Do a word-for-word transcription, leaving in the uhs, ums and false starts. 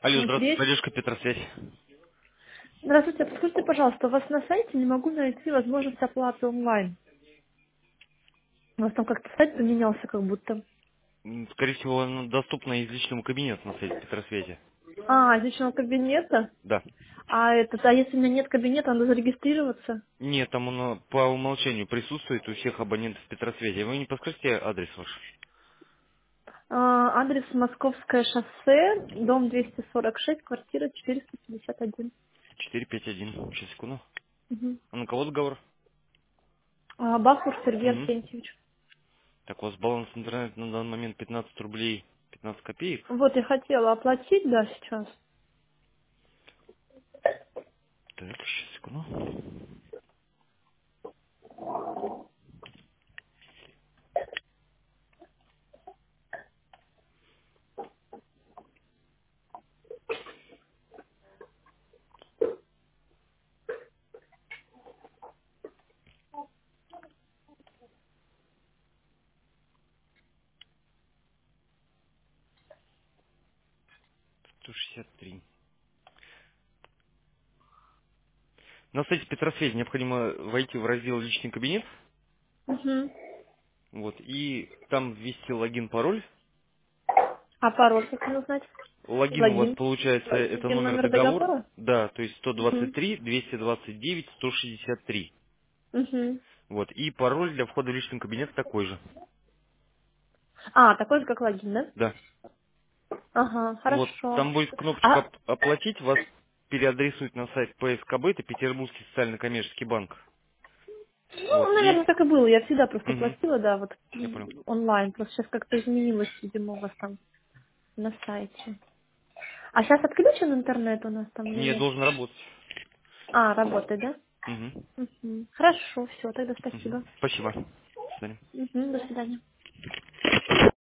Алло, здравствуйте, Смотреть. задержка Петросвязь. Здравствуйте, подскажите, пожалуйста, у вас на сайте не могу найти возможность оплаты онлайн. У вас там как-то сайт поменялся как будто. М, Скорее всего, он доступно из личного кабинета на сайте Петросвязи. А, из личного кабинета? Да. А этот, а если у меня нет кабинета, надо зарегистрироваться? Нет, там оно по умолчанию присутствует у всех абонентов Петросвязи. Вы не подскажете адрес ваш? А, адрес Московское шоссе, дом двести сорок шесть, квартира четыреста пятьдесят один. четыреста пятьдесят один. Сейчас, секунду. Угу. А на кого договор? А, Бахур Сергей Угу. Арсентьевич. Так, у вас баланс интернета на данный момент пятнадцать рублей пятнадцать копеек. Вот, я хотела оплатить, да, сейчас. Так, сейчас, секунду. сто шестьдесят три. На сайте Петросвязи необходимо войти в раздел «Личный кабинет». Угу. Вот, и там ввести логин, пароль. А пароль как мне узнать? Логин у вас Логин. получается, это Логин номер номер договора, договора? да, то есть сто двадцать Угу. три двести двадцать девять сто шестьдесят три. Угу. Вот, и пароль для входа в личный кабинет такой же. А, такой же, как логин, да? Да. Ага, Вот, хорошо. там будет кнопочка А, «Оп- «Оплатить», вас переадресуют на сайт П С К Б, это Петербургский социально-коммерческий банк. Вот, ну, есть... наверное, так и было. Я всегда просто Угу, платила, да, вот я м, понял. онлайн. Просто сейчас как-то изменилось, видимо, у вас там на сайте. А сейчас отключен интернет у нас там или Не, нет? должен работать. А, работает, да? Угу. Мгм. Хорошо, все, тогда Угу. спасибо. Спасибо. До свидания. Мгм, до свидания.